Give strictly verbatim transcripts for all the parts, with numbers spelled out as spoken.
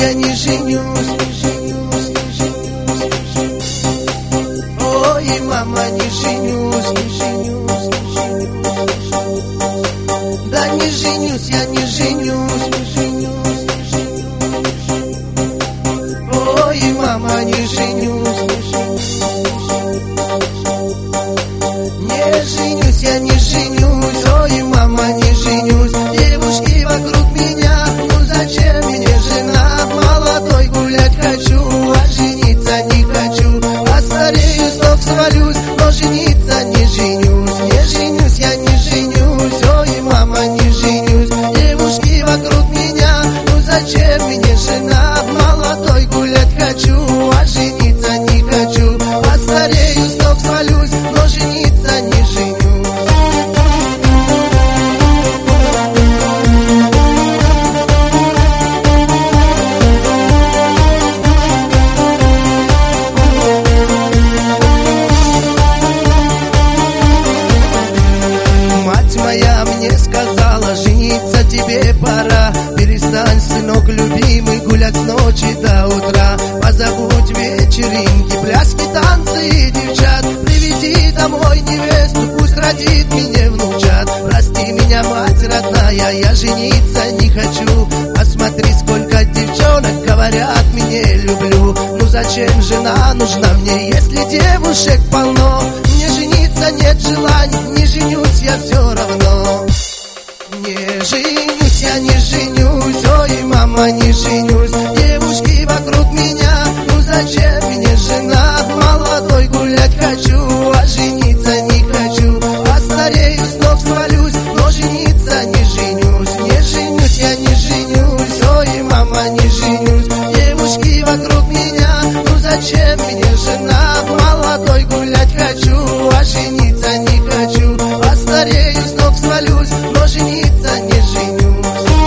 я не женюсь, не женюсь, не женюсь, не женюсь. Ой, мама, не женюсь, не женюсь, не женюсь, не женюсь. Да не женюсь, я не женюсь, не женюсь, не женюсь, не женюсь. Ой, мама, не женюсь, не женюсь, не женюсь, я не женюсь. Ой, мама, не женюсь. Девушки вокруг меня, ну зачем мне жена? Молодой гулять хочу, а жениться не хочу. Постарею, с ног свалюсь, но жениться не женюсь. Не женюсь, я не женюсь. Ой, мама, не женюсь. Девушки вокруг меня, ну зачем мне жена? Молодой гулять хочу, а жениться не хочу. Постарею, с ног свалюсь, но жениться не женюсь. Моя мне сказала, жениться тебе пора. Перестань, сынок любимый, гулять с ночи до утра. Позабудь вечеринки, пляски, танцы и девчат. Приведи домой невесту, пусть родит мне внучат. Прости меня, мать родная, я жениться не хочу. Посмотри, сколько девчонок говорят, мне люблю. Ну зачем жена нужна мне, если девушек полно? Мне жениться нет желания, не женюсь я все равно. Не женюсь, я не женюсь. Ой, мама, не женюсь. Девушки вокруг меня, ну зачем мне жена? Молодой гулять хочу, а жениться не хочу. Постарею, с ног свалюсь, но жениться не женюсь. Не женюсь, я не женюсь. Ой, мама, не женюсь. Девушки вокруг меня, ну зачем мне жена? Молодой гулять хочу, а жениться не хочу. Постарею, с ног свалюсь, но жениться не женюсь.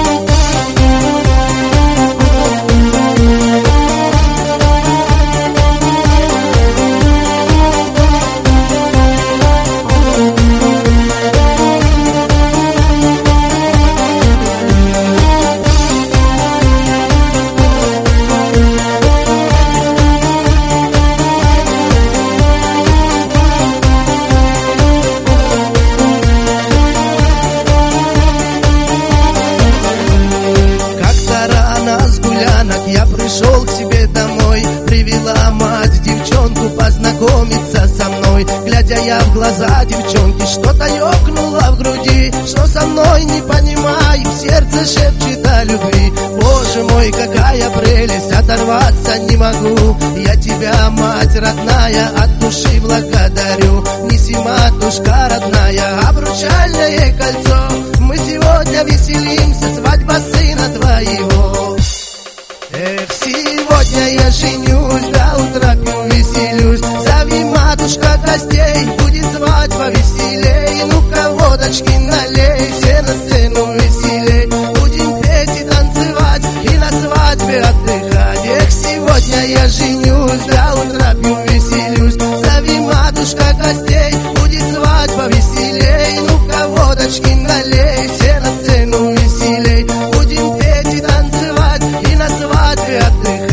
Я пришел к тебе домой, привела мать девчонку познакомиться со мной. Глядя я в глаза девчонки, что-то ёкнуло в груди. Что со мной, не понимаю, сердце шепчет о любви. Боже мой, какая прелесть, оторваться не могу. Я тебя, мать родная, от души благодарю. Неси, матушка родная, обручальное кольцо. Мы сегодня веселимся, свадьба сына твоего. Эх, сегодня я женюсь, до утра пью, веселюсь. Зови, матушка, гостей, будет свадьба веселей. Ну-ка, водочки налей, все на сцену веселей. Будем петь и танцевать, и на свадьбе отдыхать. Эх, сегодня я женюсь, до утра пью, веселюсь. Зови, матушка, гостей, будет свадьба веселей. Ну-ка, водочки налей, все на сцену веселей. Будем петь и танцевать, и на свадьбе отдыхать.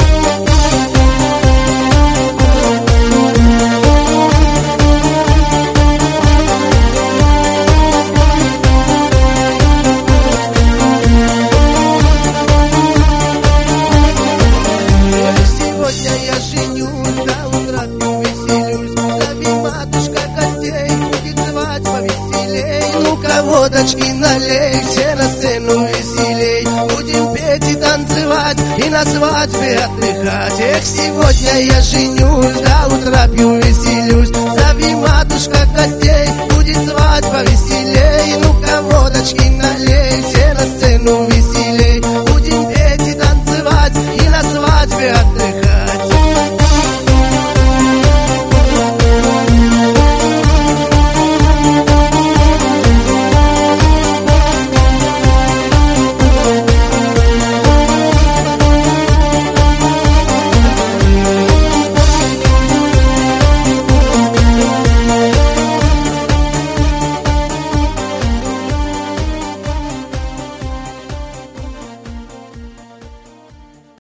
Сегодня я женюсь, до утра пью, веселюсь. Зови, матушка, гостей, будет свадьба веселей. Ну-ка, водочки налей, все на сцену веселей. Будем петь и танцевать, и на свадьбе отдыхать. Эх, сегодня я женюсь, до утра пью,